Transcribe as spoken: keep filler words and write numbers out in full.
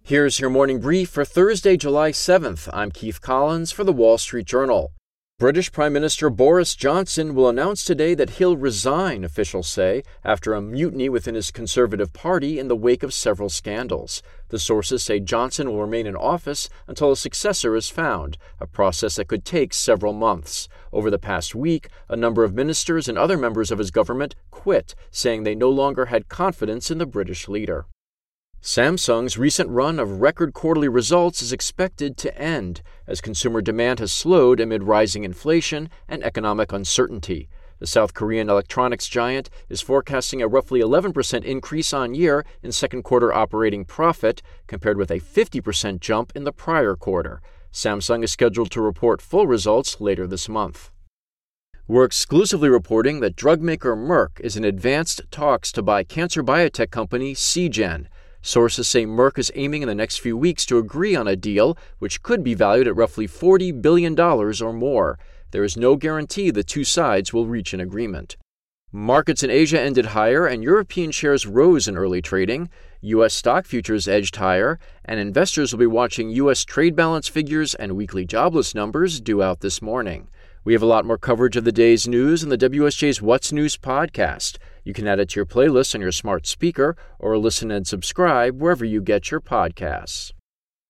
Here's your morning brief for Thursday, July seventh. I'm Keith Collins for the Wall Street Journal. British Prime Minister Boris Johnson will announce today that he'll resign, officials say, after a mutiny within his Conservative Party in the wake of several scandals. The sources say Johnson will remain in office until a successor is found, a process that could take several months. Over the past week, a number of ministers and other members of his government quit, saying they no longer had confidence in the British leader. Samsung's recent run of record quarterly results is expected to end, as consumer demand has slowed amid rising inflation and economic uncertainty. The South Korean electronics giant is forecasting a roughly eleven percent increase on year in second quarter operating profit, compared with a fifty percent jump in the prior quarter. Samsung is scheduled to report full results later this month. We're exclusively reporting that drug maker Merck is in advanced talks to buy cancer biotech company Seagen. Sources say Merck is aiming in the next few weeks to agree on a deal which could be valued at roughly forty billion dollars or more. There is no guarantee the two sides will reach an agreement. Markets in Asia ended higher and European shares rose in early trading. U S stock futures edged higher, and investors will be watching U S trade balance figures and weekly jobless numbers due out this morning. We have a lot more coverage of the day's news in the W S J's What's News podcast. You can add it to your playlist on your smart speaker or listen and subscribe wherever you get your podcasts.